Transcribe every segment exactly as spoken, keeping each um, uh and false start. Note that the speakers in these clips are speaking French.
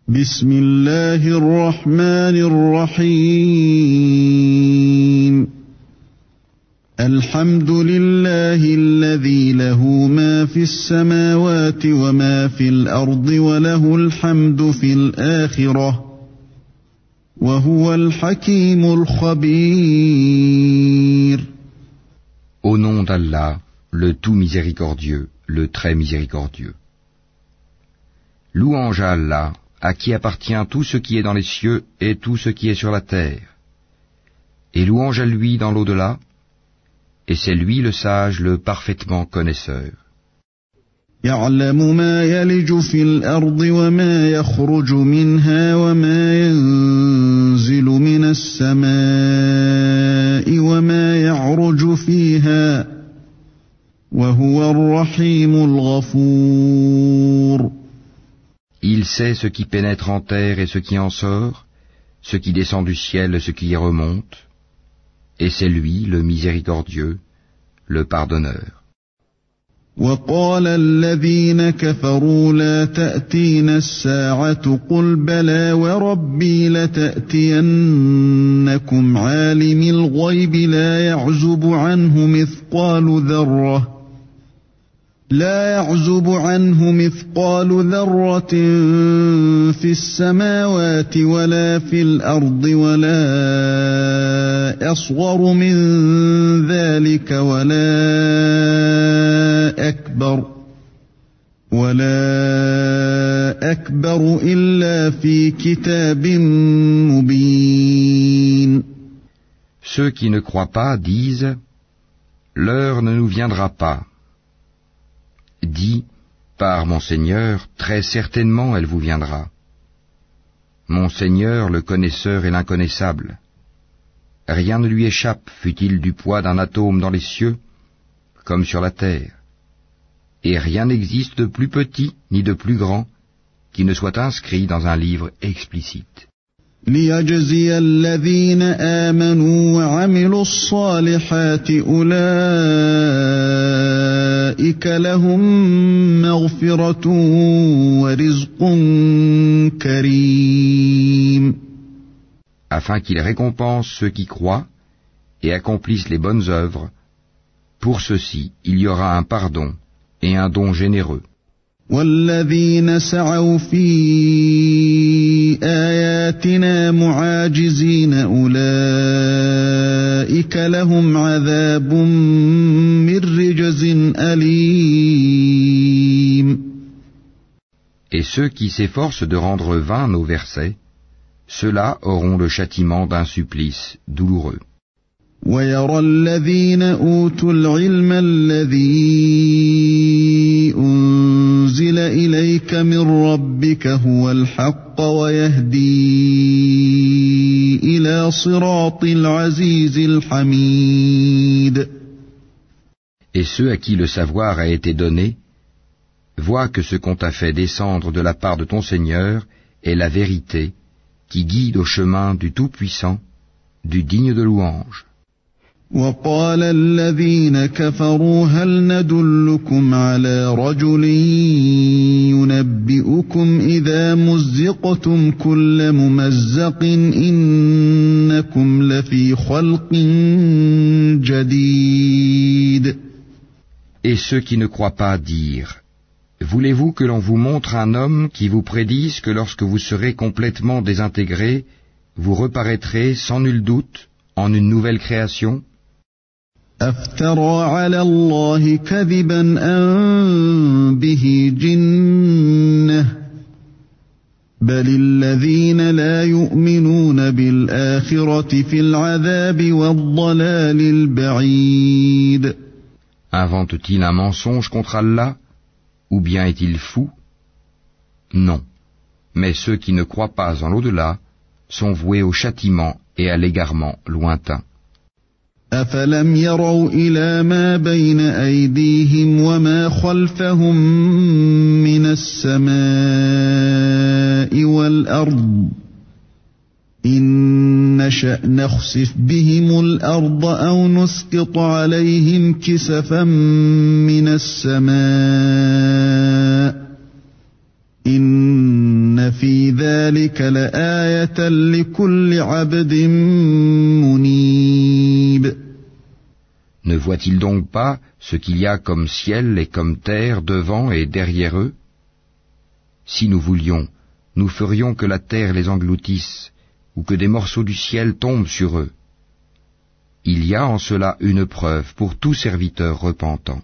بسم الله الرحمن الرحيم الحمد لله الذي له ما في السماوات وما في الأرض وله الحمد في الآخرة وهو الحكيم الخبير. Au nom d'Allah, le tout miséricordieux, le très miséricordieux. Louange à Allah, à qui appartient tout ce qui est dans les cieux et tout ce qui est sur la terre. Et louange à lui dans l'au-delà, et c'est lui le sage, le parfaitement connaisseur. يعلم ما يلج في الأرض وما يخرج منها وما ينزل من السماء وما يعرج فيها وهو الرحيم الغفور. Il sait ce qui pénètre en terre et ce qui en sort, ce qui descend du ciel et ce qui y remonte, et c'est lui le miséricordieux, le pardonneur. وقال الذين كفروا لا تأتينا الساعة قل بلى وربي لتأتينكم عالم الغيب لا يعزب عنه مثقال ذرة لا يعزب عنه مثقال ذرة في السماوات ولا في الأرض ولا أصغر من ذلك ولا أكبر ولا أكبر إلا في كتاب مبين. Ceux qui ne croient pas disent « L'heure ne nous viendra pas ». Dis, par mon Seigneur, très certainement elle vous viendra. Mon Seigneur, le connaisseur et l'inconnaissable. Rien ne lui échappe, fût-il du poids d'un atome dans les cieux, comme sur la terre. Et rien n'existe de plus petit ni de plus grand qui ne soit inscrit dans un livre explicite. ليجزي الذين آمنوا وعملوا الصالحات أولئك لهم مغفرة ورزق كريم. Afin qu'il récompense ceux qui croient et accomplissent les bonnes œuvres, pour ceux-ci il y aura un pardon et un don généreux. والذين سعوا في آياتنا معاجزين أولئك لهم عذاب من رجز أليم. Et ceux qui s'efforcent de rendre vains nos versets, ceux-là auront le châtiment d'un supplice douloureux. ويرى الذين أوتوا العلم الذي أنزل إليك من ربك هو الحق ويهدي إلى صراط العزيز الحميد. Et ceux à qui le savoir a été donné, voient que ce qu'on t'a fait descendre de la part de ton Seigneur est la vérité, qui guide au chemin du Tout-Puissant, du digne de louange. وقال الذين كفروا هل ندلكم على رجل ينبئكم إذا مزقتم كل ممزق إنكم لفي خلق جديد. Et ceux qui ne croient pas dirent, voulez-vous que l'on vous montre un homme qui vous prédise que lorsque vous serez complètement désintégrés, vous reparaîtrez sans nul doute en une nouvelle création? أفترى على الله كذبا أم به جنة بل الذين لا يؤمنون بالآخرة في العذاب والضلال البعيد. Invente-t-il un mensonge contre Allah, ou bien est-il fou? Non, mais ceux qui ne croient pas en l'au-delà sont voués au châtiment et à l'égarement lointain. أفلم يروا إلى ما بين أيديهم وما خلفهم من السماء والأرض إن نشأ نخسف بهم الأرض أو نسقط عليهم كسفا من السماء إن في ذلك ذلك لآية لكل عبد منيب. Ne voient-ils donc pas ce qu'il y a comme ciel et comme terre devant et derrière eux? Si nous voulions, nous ferions que la terre les engloutisse, ou que des morceaux du ciel tombent sur eux. Il y a en cela une preuve pour tout serviteur repentant.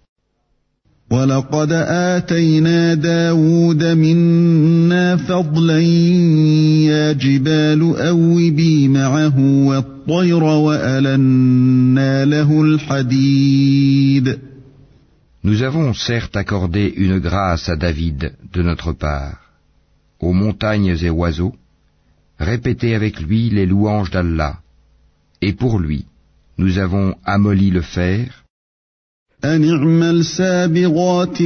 وَلَقَدْ آتَيْنَا دَاوُودَ مِنَّا فَضْلًا يَا جِبَالُ أَوِّبِي مَعَهُ وَالطَّيْرَ وَأَلَنَّا لَهُ الْحَدِيدَ. Nous avons certes accordé une grâce à David de notre part. Aux montagnes et oiseaux, répétez avec lui les louanges d'Allah. Et pour lui, nous avons amolli le fer. أن اعمل سابغات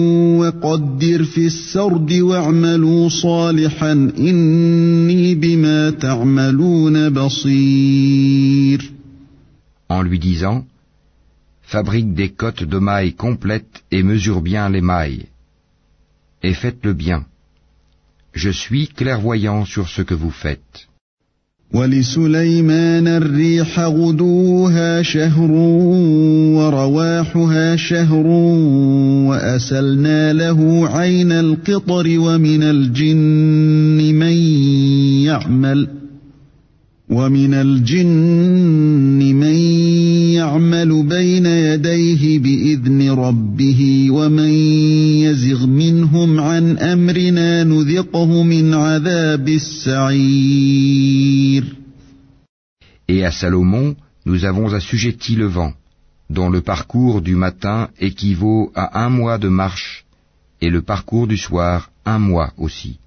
وقدر في السرد واعملوا صالحا إني بما تعملون بصير. En lui disant, fabrique des cottes de mailles complètes et mesure bien les mailles. Et faites-le bien. Je suis clairvoyant sur ce que vous faites. وَلِسُلَيْمَانَ الرِّيحَ غُدُوُّهَا شَهْرٌ وَرَوَاحُهَا شَهْرٌ وَأَسَلْنَا لَهُ عَيْنَ الْقِطْرِ وَمِنَ الْجِنِّ مَن يَعْمَلُ وَمِنَ الْجِنِّ مَن يَعْمَلُ بَيْنَ يَدَيْهِ بِإِذْنِ رَبِّهِ وَمَن يَزِغْ مِنْهُمْ عَنْ أَمْرِنَا نُذِقْهُ مِنْ عَذَابِ السَّعِيرِ. Et à Salomon, nous avons assujetti le vent, dont le parcours du matin équivaut à un mois de marche, et le parcours du soir un mois aussi.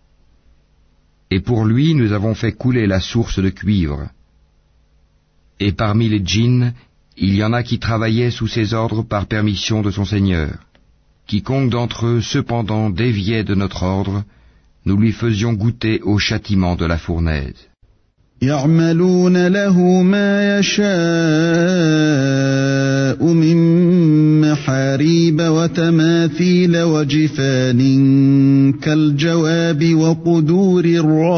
Et pour lui, nous avons fait couler la source de cuivre. Et parmi les djinns, il y en a qui travaillaient sous ses ordres par permission de son Seigneur. Quiconque d'entre eux, cependant, déviait de notre ordre, nous lui faisions goûter au châtiment de la fournaise. يعملون له ما يشاء من محاريب وتماثيل وجفان كالجواب وقدور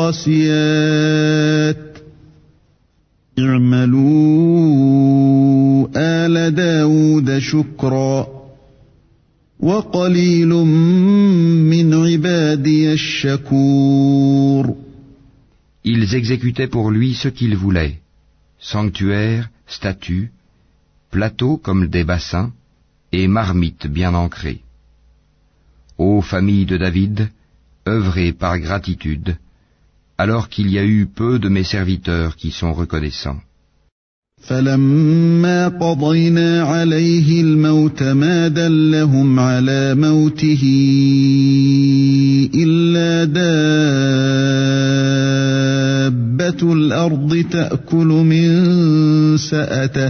الراسيات اعملوا آل داود شكرا وقليل من عبادي الشكور. Ils exécutaient pour lui ce qu'ils voulaient, sanctuaires, statues, plateaux comme des bassins, et marmites bien ancrées. Ô famille de David, œuvrez par gratitude, alors qu'il y a eu peu de mes serviteurs qui sont reconnaissants. فَلَمَّا قَضَيْنَا عَلَيْهِ الْمَوْتَ مَا دَلَّهُمْ عَلَى مَوْتِهِ إِلَّا دَابَّةُ الْأَرْضِ تَأْكُلُ مِنْ سَأَتَهُ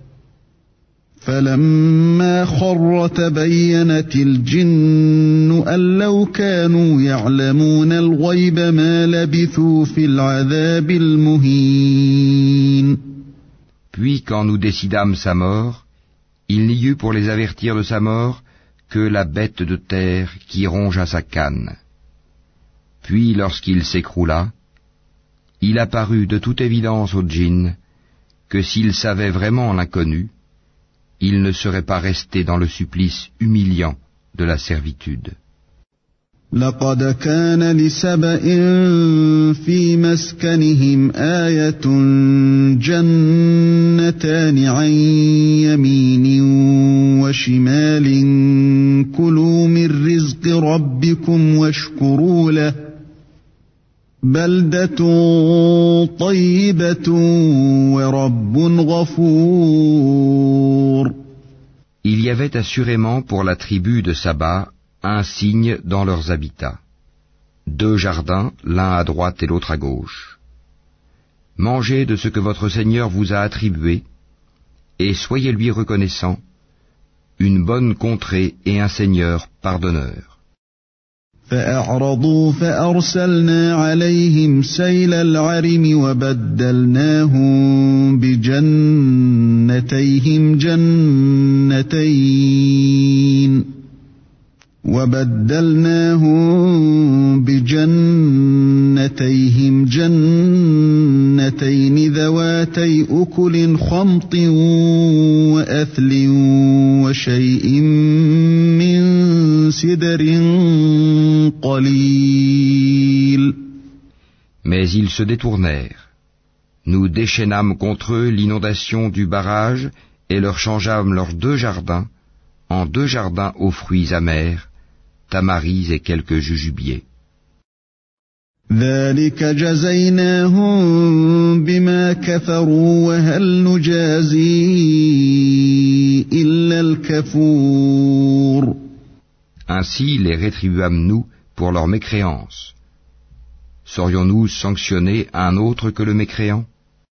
فَلَمَّا خَرَّ تَبَيَّنَتِ الْجِنُّ أَن لَّوْ كَانُوا يَعْلَمُونَ الْغَيْبَ مَا لَبِثُوا فِي الْعَذَابِ الْمُهِينِ. Puis quand nous décidâmes sa mort, il n'y eut pour les avertir de sa mort que la bête de terre qui rongea sa canne. Puis lorsqu'il s'écroula, il apparut de toute évidence aux djinns que s'ils savaient vraiment l'inconnu, ils ne seraient pas restés dans le supplice humiliant de la servitude. لقد كان لسبإ في مسكنهم آية جنتان عن يمين وشمال كلوا من رزق ربكم واشكروا له بلدة طيبة ورب غفور. Il y avait assurément pour la tribu de Saba un signe dans leurs habitats. Deux jardins, l'un à droite et l'autre à gauche. Mangez de ce que votre Seigneur vous a attribué, et soyez lui reconnaissant, une bonne contrée et un Seigneur pardonneur. فأعرضوا فأرسلنا عليهم سيل العرم وبدلناهم بجنتيهم جنتين وبدلناهم بجنتين جنتيهم جنتين ذواتي أكل خمط وأثل وشيء من سدر قليل. Mais ils se détournèrent. Nous déchaînâmes contre eux l'inondation du barrage et leur changeâmes leurs deux jardins en deux jardins aux fruits amers, tamaris et quelques jujubiers. ذلك جزيناهم بما كفروا وهل نجازي إلا الكفور. Ainsi les rétribuâmes-nous pour leur mécréance. Saurions-nous sanctionner un autre que le mécréant?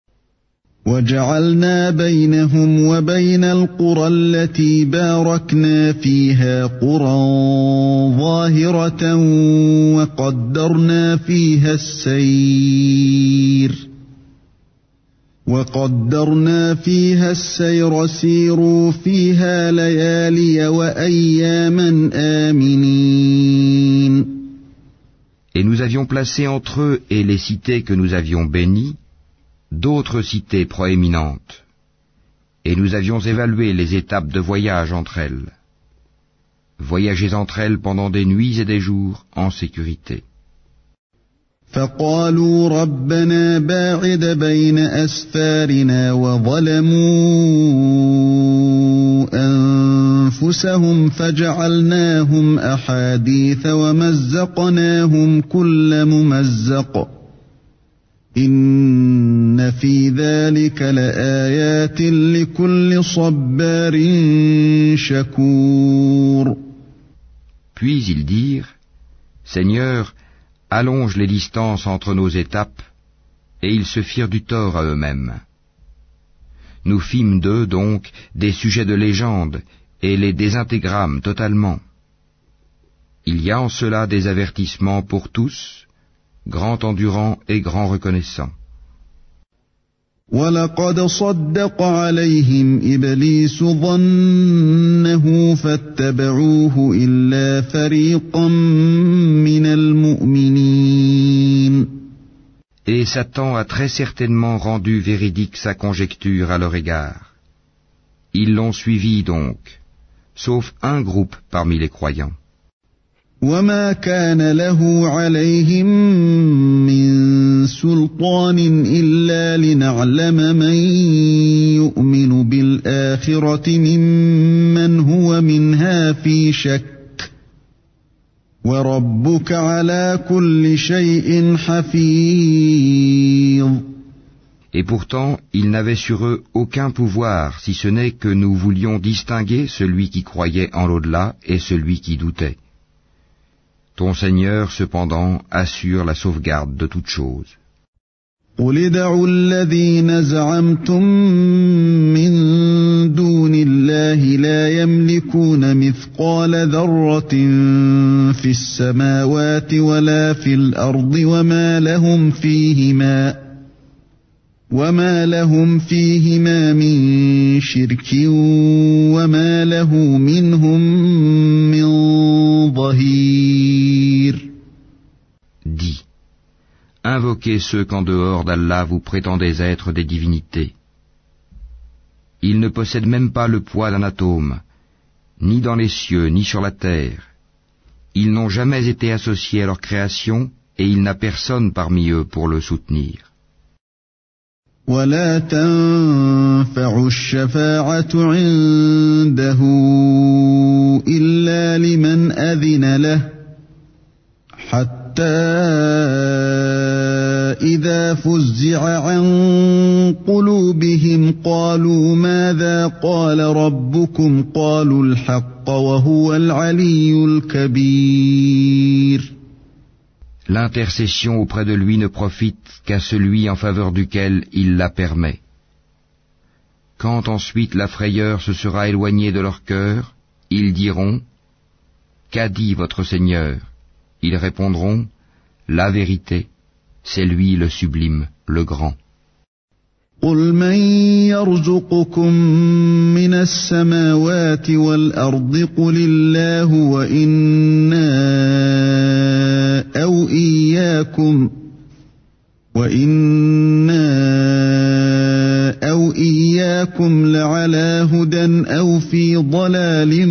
وجعلنا بينهم وبين القرى التي باركنا فيها قرى ظاهرة وقدرنا فيها السير وقدرنا فيها السير سيروا فيها ليالي وأياما آمنين. Et nous avions placé entre eux et les cités que nous avions bénies d'autres cités proéminentes, et nous avions évalué les étapes de voyage entre elles. Voyagez entre elles pendant des nuits et des jours en sécurité. فقالوا ربنا باعد بين أسفارنا وظلموا أنفسهم فجعلناهم أحاديث ومزقناهم كل ممزق إن في ذلك لآيات لكل صبار شكور. Puis ils dirent, Seigneur, allonge les distances entre nos étapes, et ils se firent du tort à eux-mêmes. Nous fîmes d'eux donc des sujets de légende, et les désintégrâmes totalement. Il y a en cela des avertissements pour tous, grand endurant et grand reconnaissant. وَلَقَدْ صَدَّقَ عَلَيْهِمْ إِبْلِيسُ ظَنَّهُ فَاتَّبَعُوهُ إِلَّا فَرِيقًا مِنَ الْمُؤْمِنِينَ. Et Satan a très certainement rendu véridique sa conjecture à leur égard. Ils l'ont suivi donc, sauf un groupe parmi les croyants. وَمَا كَانَ لَهُ عَلَيْهِمْ مِنْ سُلْطَانٍ إِلَّا لِنَعْلَمَ مَنْ يُؤْمِنُ بِالْآخِرَةِ مِمَّنْ هُوَ مِنْهَا فِي شَكٍّ وَرَبُّكَ عَلَى كُلِّ شَيْءٍ حَفِيظٌ. Et pourtant, ils n'avaient sur eux aucun pouvoir, si ce n'est que nous voulions distinguer celui qui croyait en l'au-delà et celui qui doutait. Ton Seigneur, cependant, assure la sauvegarde de toutes choses. قُلِ ادْعُوا الَّذِينَ زَعَمْتُم مِّن دُونِ اللَّهِ لَا يَمْلِكُونَ مِثْقَالَ ذَرَّةٍ فِي السَّمَاوَاتِ وَلَا فِي الْأَرْضِ وَمَا لَهُمْ فِيهِمَا وَمَا لَهُمْ فِيهِمَا مِن شِرْكٍ وَمَا لَهُ مِنْهُم مِّن ظَهِيرٍ. Dis, invoquez ceux qu'en dehors d'Allah vous prétendez être des divinités. Ils ne possèdent même pas le poids d'un atome, ni dans les cieux, ni sur la terre. Ils n'ont jamais été associés à leur création, et il n'a personne parmi eux pour le soutenir. وَلَا تَنفَعُ الشَّفَاعَةُ عِندَهُ إِلَّا لِمَنْ أَذِنَ لَهُ حَتَّى إِذَا فُزِّعَ عَنْ قُلُوبِهِمْ قَالُوا مَاذَا قَالَ رَبُّكُمْ قَالُوا الْحَقَّ وَهُوَ الْعَلِيُّ الْكَبِيرُ. L'intercession auprès de lui ne profite qu'à celui en faveur duquel il la permet. Quand ensuite la frayeur se sera éloignée de leur cœur, ils diront « Qu'a dit votre Seigneur ?» Ils répondront « La vérité, c'est lui le sublime, le grand. » قُلْ مَنْ يَرْزُقُكُمْ مِنَ السَّمَاوَاتِ وَالْأَرْضِ قُلِ اللَّهُ وَإِنَّا أَوْ إِيَّاكُمْ وإنا أو إياكم لعلى هدى أو في ضلال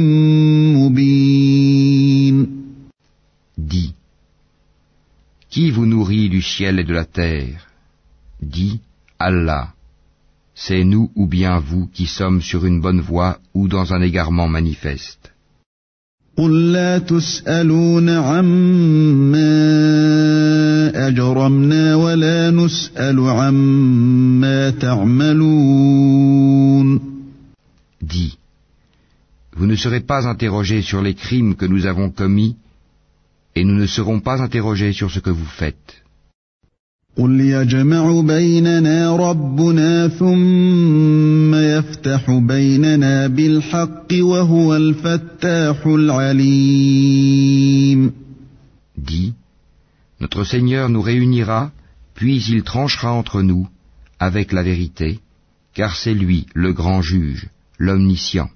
مبين. Dis, qui vous nourrit du ciel et de la terre? Dis, Allah. C'est nous ou bien vous qui sommes sur une bonne voie ou dans un égarement manifeste. قل لا تسألون عما أجرمنا ولا نسأل عما تعملون. Dis, vous ne serez pas interrogés sur les crimes que nous avons commis et nous ne serons pas interrogés sur ce que vous faites. قل يجمع بيننا ربنا ثم يفتح بيننا بالحق وهو الفتاح العليم. Dis, notre Seigneur nous réunira, puis il tranchera entre nous avec la vérité, car c'est lui le grand juge, l'omniscient.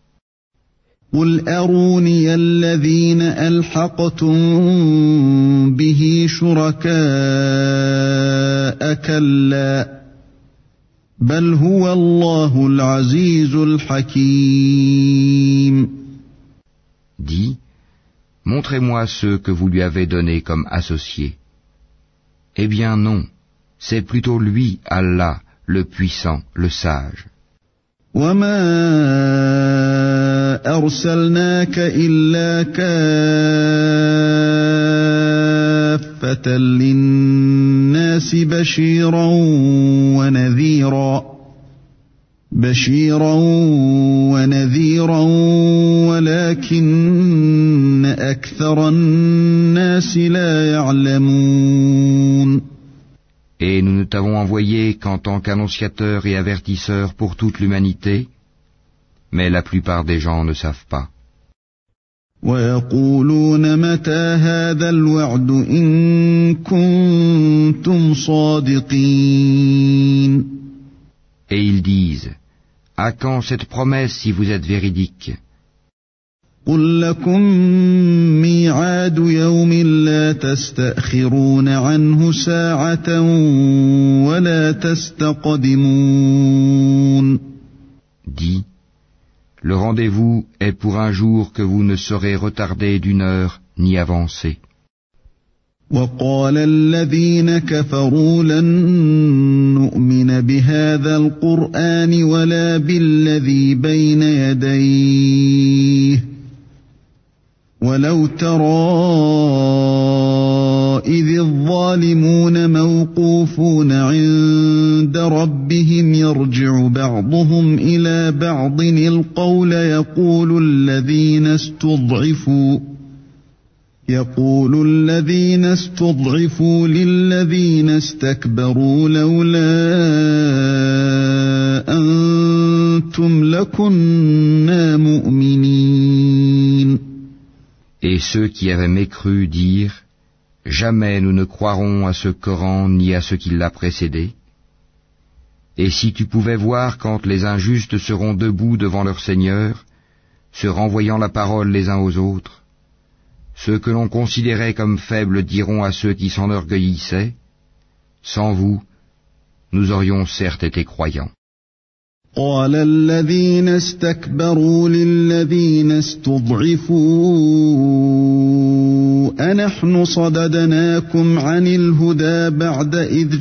قل أروني الذين ألحقتم به شركاء كلا بل هو الله العزيز الحكيم. Dis, montrez-moi ceux que vous lui avez donnés comme associés. Eh bien non, c'est plutôt lui, Allah, le puissant, le sage. وما أرسلناك إلا كافة للناس بشيرا ونذيرا بشيرا ونذيرا ولكن أكثر الناس لا يعلمون. Et nous ne t'avons envoyé qu'en tant qu'annonciateur et avertisseur pour toute l'humanité, mais la plupart des gens ne savent pas. ويقولون متى هذا الوعد إن كنتم صادقين. Et ils disent, à quand cette promesse si vous êtes véridique? قل لكم ميعاد يوم لا تستأخرون عنه ساعة ولا تستقدمون. Dis, le rendez-vous est pour un jour que vous ne saurez retarder d'une heure ni avancer. وقال الذين كفروا لن نؤمن بهذا القرآن ولا بالذي بين يديه ولو ترى إذ الظالمون موقوفون عند ربهم يرجع بعضهم إلى بعض القول يقول الذين استضعفوا يقول الذين استضعفوا للذين استكبروا لولا أنتم لكنا مؤمنين. Et ceux qui avaient mécru dirent, jamais nous ne croirons à ce Coran ni à ce qui l'a précédé. Et si tu pouvais voir quand les injustes seront debout devant leur Seigneur, se renvoyant la parole les uns aux autres, ceux que l'on considérait comme faibles diront à ceux qui s'enorgueillissaient, sans vous, nous aurions certes été croyants. قال الذين استكبروا للذين استضعفوا أنحن صددناكم عن الهدى بعد إذ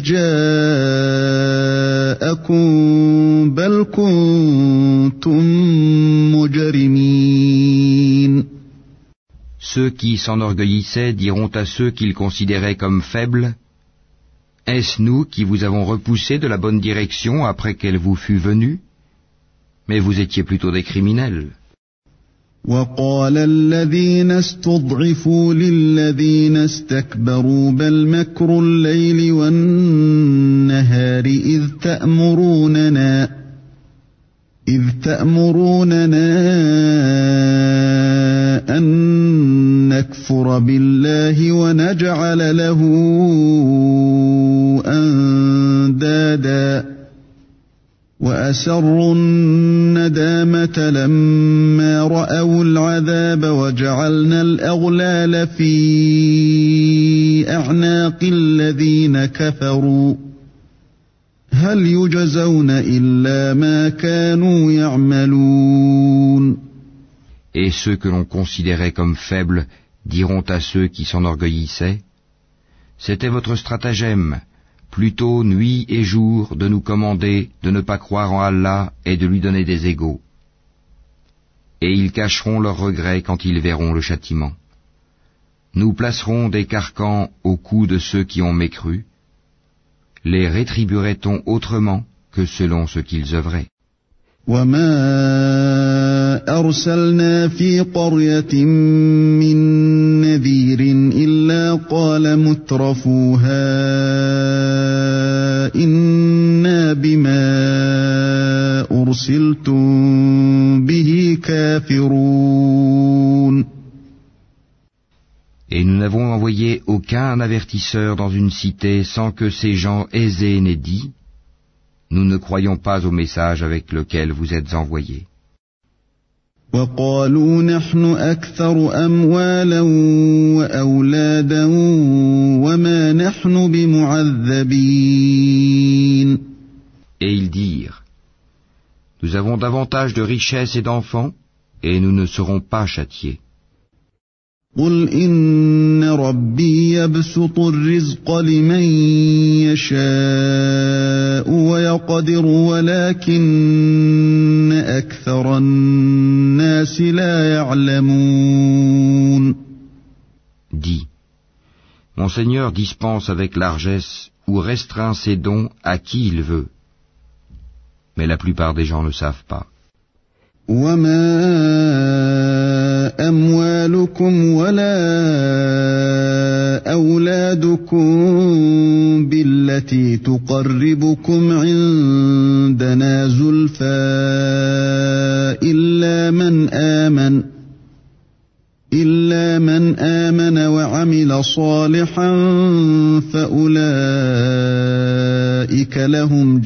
جاءكم بل كنتم مجرمين. Ceux qui s'enorgueillissaient diront à ceux qu'ils considéraient comme faibles, est-ce nous qui vous avons repoussé de la bonne direction après qu'elle vous fût venue? Mais vous étiez plutôt des criminels. وقال الذين استضعفوا للذين استكبروا بل مكر الليل والنهار إذ تأمروننا إذ تأمروننا أن نكفر بالله ونجعل له أندادا وأسروا الندامة لما رأوا العذاب وجعلنا الأغلال في أعناق الذين كفروا هل يجزون إلا ما كانوا يعملون. Et ceux que l'on considérait comme faibles diront à ceux qui s'enorgueillissaient: C'était votre stratagème, plutôt nuit et jour, de nous commander de ne pas croire en Allah et de lui donner des égaux. Et ils cacheront leurs regrets quand ils verront le châtiment. Nous placerons des carcans au cou de ceux qui ont mécru. Les rétribuerait-on autrement que selon ce qu'ils œuvraient? وما أرسلنا في قرية من نذير إلا قال مترفوها إنا بما أرسلتم به كافرون. Et nous n'avons envoyé aucun avertisseur dans une cité sans que ces gens aisés n'aient dit: Nous ne croyons pas au message avec lequel vous êtes envoyés. وقالوا نحن أكثر أموالا وأولادا وما نحن بمعذبين. Et ils dirent: Nous avons davantage de richesses et d'enfants, et nous ne serons pas châtiés. قل إن ربي يبسط الرزق لمن يشاء ويقدر ولكن أكثر الناس لا يعلمون. Dis: Mon Seigneur dispense avec largesse ou restreint ses dons à qui il veut. Mais la plupart des gens ne savent pas. وما أموالكم ولا أولادكم بالتي تقربكم عندنا زلفى إلا من آمن إلا من آمن وعمل صالحا فأولئك لهم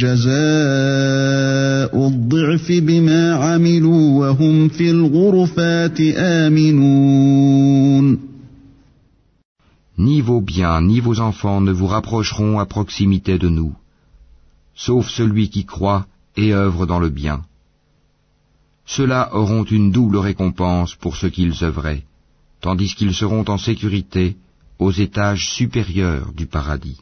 جزاء الضعف بما عملوا وهم في الغرفات آمنون. Ni vos biens ni vos enfants ne vous rapprocheront à proximité de nous, sauf celui qui croit et œuvre dans le bien. Ceux-là auront une double récompense pour ce qu'ils œuvraient, tandis qu'ils seront en sécurité aux étages supérieurs du paradis.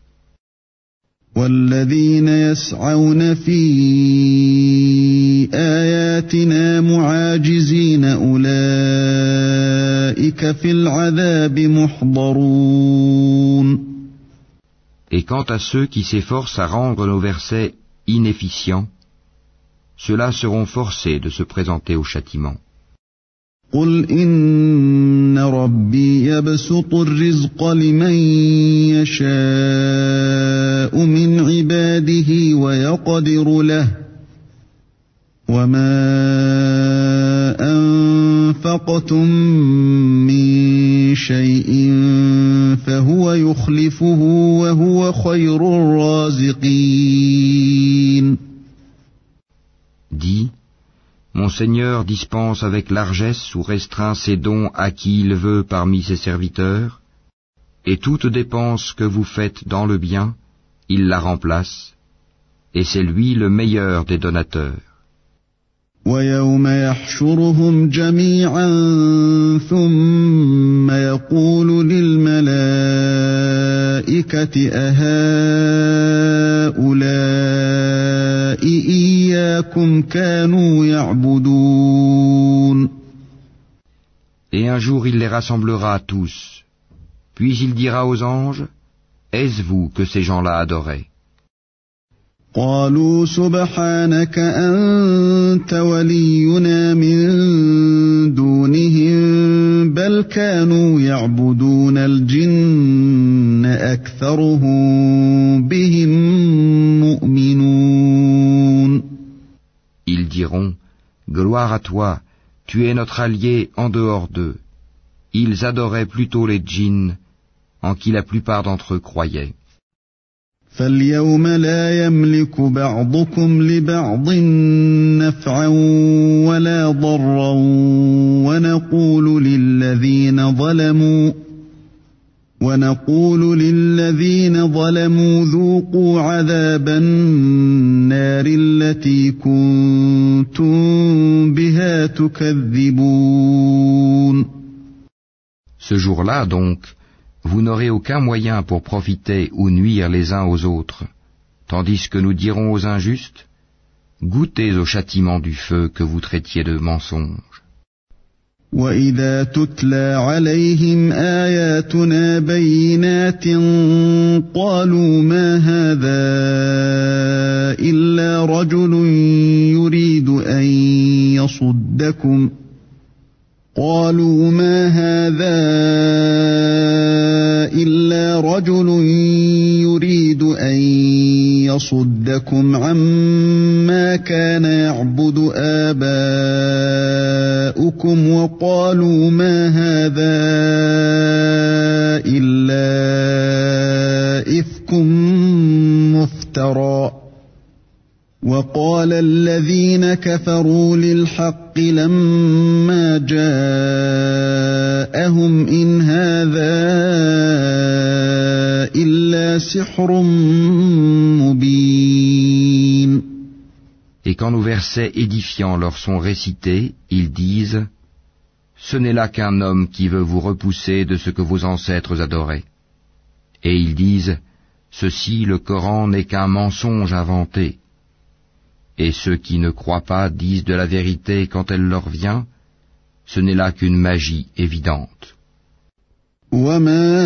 والذين يسعون في آياتنا معاجزين أولئك في العذاب محضرون. Et quant à ceux qui s'efforcent à rendre nos versets inefficients, ceux-là seront forcés de se présenter au châtiment. قل إن ربي يبسط الرزق لمن يشاء من عباده ويقدر له وما أنفقتم من شيء فهو يخلفه وهو خير الرازقين. Dis: Mon Seigneur dispense avec largesse ou restreint ses dons à qui il veut parmi ses serviteurs, et toute dépense que vous faites dans le bien, il la remplace, et c'est lui le meilleur des donateurs. ويوم يحشرهم جميعا ثم يقول للملائكة أهؤلاء إياكم كانوا يعبدون. Et un jour il les rassemblera tous, puis il dira aux anges: Est-ce vous que ces gens-là adoraient? قالوا سبحانك أنت ولينا من دونهم بل كانوا يعبدون الجن أكثرهم بهم مؤمنون. Ils diront: Gloire à toi, tu es notre allié en dehors d'eux. Ils adoraient plutôt les djinns, en qui la plupart d'entre eux croyaient. فاليوم لا يملك بعضكم لبعض نفعا ولا ضرا ونقول للذين ظلموا ونقول للذين ظلموا ذوقوا عذاب النار التي كنتم بها تكذبون. Ce jour-là donc, vous n'aurez aucun moyen pour profiter ou nuire les uns aux autres, tandis que nous dirons aux injustes, goûtez au châtiment du feu que vous traitiez de mensonge. وَإِذَا تُتْلَى عَلَيْهِمْ آيَاتُنَا بَيِّنَاتٍ قَالُوا مَا هَذَا إِلَّا رَجُلٌ يُرِيدُ أَن يَصُدَّكُمْ قالوا ما هذا إلا رجل يريد أن يصدكم عما كان يعبد آباؤكم وقالوا ما هذا إلا إفك مفترى وقال الذين كفروا للحق لما جاءهم إن هذا إلا سحر مبين. Et quand nos versets édifiants leur sont récités, ils disent « Ce n'est là qu'un homme qui veut vous repousser de ce que vos ancêtres adoraient. » Et ils disent « Ceci, le Coran, n'est qu'un mensonge inventé. » Et ceux qui ne croient pas disent de la vérité quand elle leur vient, ce n'est là qu'une magie évidente. وَمَا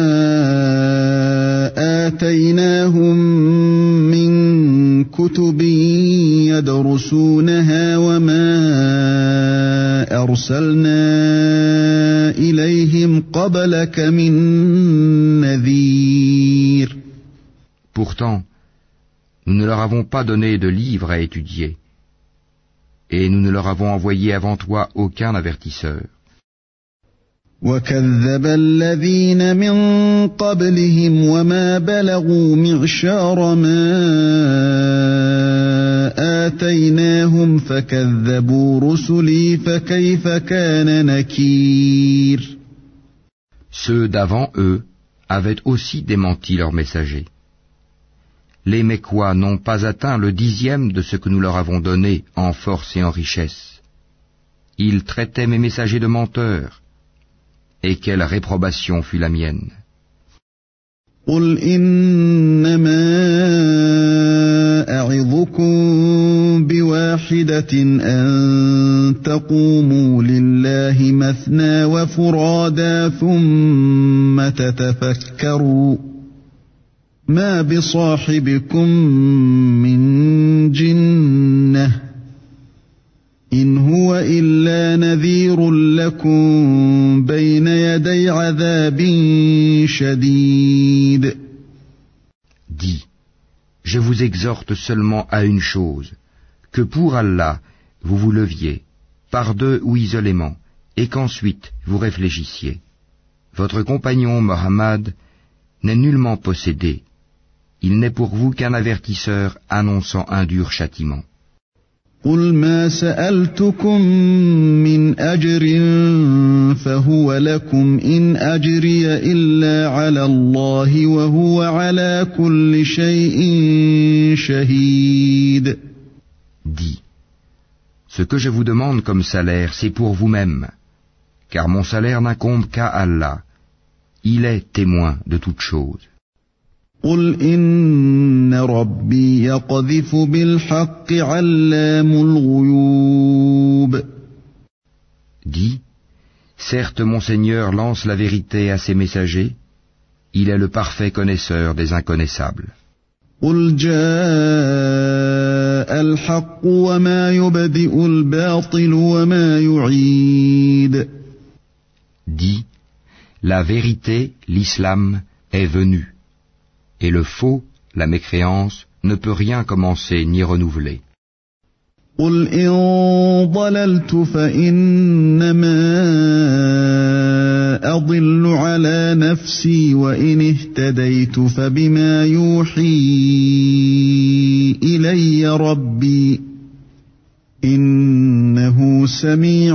آتَيْنَاهُمْ مِنْ كُتُبٍ يَدْرُسُونَهَا وَمَا أَرْسَلْنَا إِلَيْهِمْ قَبْلَكَ مِنْ نَذِيرٍ. Pourtant, nous ne leur avons pas donné de livres à étudier, et nous ne leur avons envoyé avant toi aucun avertisseur. وَكَذَّبَ الَّذِينَ مِن قَبْلِهِمْ وَمَا بَلَغُوا مِعْشَارَ مَا آتَيْنَاهُمْ فَكَذَّبُوا رُسُلِي فَكَيْفَ كَانَ نَكِيرِ. Ceux d'avant eux avaient aussi démenti leurs messagers. Les Mécois n'ont pas atteint le dixième de ce que nous leur avons donné en force et en richesse. Ils traitaient mes messagers de menteurs. Et quelle réprobation fut la mienne. قُلْ إِنَّمَا أَعِظُكُم بِوَاحِدَةٍ أَن تَقُومُوا لِلَّهِ مَثْنَىٰ وَفُرَادَىٰ ثُمَّ تَتَفَكَّرُوا مَا بِصَاحِبِكُم مِّن جِنَّةٍ إِنْ هُوَ إِلَّا نَذِيرٌ لَكُمْ بَيْنَ يَدَيْ عَذَابٍ شَدِيدٍ. Dis, je vous exhorte seulement à une chose, que pour Allah vous vous leviez, par deux ou isolément, et qu'ensuite vous réfléchissiez. Votre compagnon Mohammed n'est nullement possédé. Il n'est pour vous qu'un avertisseur annonçant un dur châtiment. قُلْ مَا سَأَلْتُكُم مِّنْ أَجْرٍ فَهُوَ لَكُمْ إِنْ أَجْرِيَ إِلَّا عَلَى اللَّهِ وَهُوَ عَلَى كُلِّ شَيْءٍ شَهِيدٌ. Dis, ce que je vous demande comme salaire, c'est pour vous-même, car mon salaire n'incombe qu'à Allah. Il est témoin de toutes choses. قُلْ إِنَّ رَبِّي يَقْذِفُ بِالْحَقِّ عَلَّامُ الْغُيُوبِ. Dis, certes mon Seigneur lance la vérité à ses messagers, il est le parfait connaisseur des inconnaissables. قُلْ جَاءَ الْحَقُّ وَمَا يُبْدِئُ الْبَاطِلُ وَمَا يُعِيدُ. Dis, la vérité, l'islam, est venu. Et le faux, la mécréance, ne peut rien commencer ni renouveler. قُلْ إِن ضَلَلْتُ فَإِنَّمَا أضل على نفسي وإن اهتديت فبما يوحي إلي ربي إنه سميع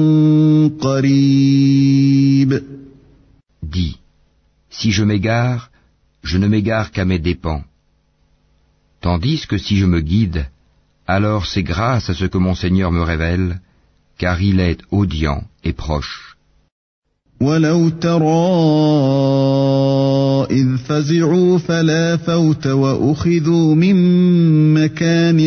قريب. Dis, si je m'égare, je ne m'égare qu'à mes dépens. Tandis que si je me guide, alors c'est grâce à ce que mon Seigneur me révèle, car il est audient et proche. وَلَوْ تَرَى إِذْ فَزِعُوا فَلَا فَوْتَ وَأُخِذُوا مِنْ مَكَانٍ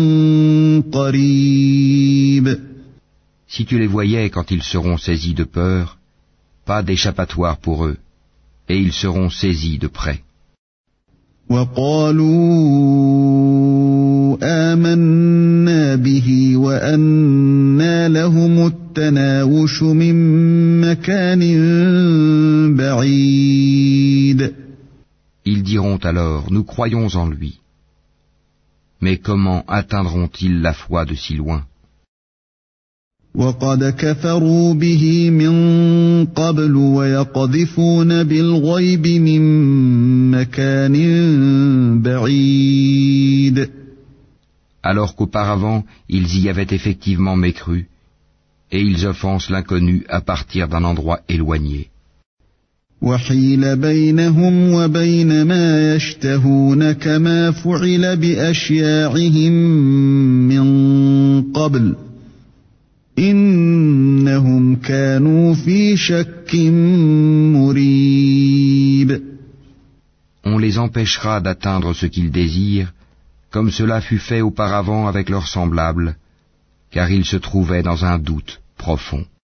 قَرِيبٍ. Si tu les voyais quand ils seront saisis de peur, pas d'échappatoire pour eux, et ils seront saisis de près. وَقَالُوا آمَنَّا بِهِ وَأَنَّى لَهُمُ التَّنَاوُشُ مِنْ مَكَانٍ بَعِيدٍ. Ils diront alors, nous croyons en lui. Mais comment atteindront-ils la foi de si loin? وَقَدْ كَفَرُوا بِهِ مِنْ قَبْلُ وَيَقْذِفُونَ بِالْغَيْبِ مِنْ مَكَانٍ بَعِيدٍ. Alors qu'auparavant, ils y avaient effectivement mécru, et ils offensent l'inconnu à partir d'un endroit éloigné. وَحِيلَ بَيْنَهُمْ وَبَيْنَ مَا يَشْتَهُونَ كَمَا فُعِلَ بِأَشْيَاعِهِمْ مِنْ قَبْلُ إِنَّهُمْ كَانُوا فِي شَكٍّ مُرِيبٍ. On les empêchera d'atteindre ce qu'ils désirent, comme cela fut fait auparavant avec leurs semblables, car ils se trouvaient dans un doute profond.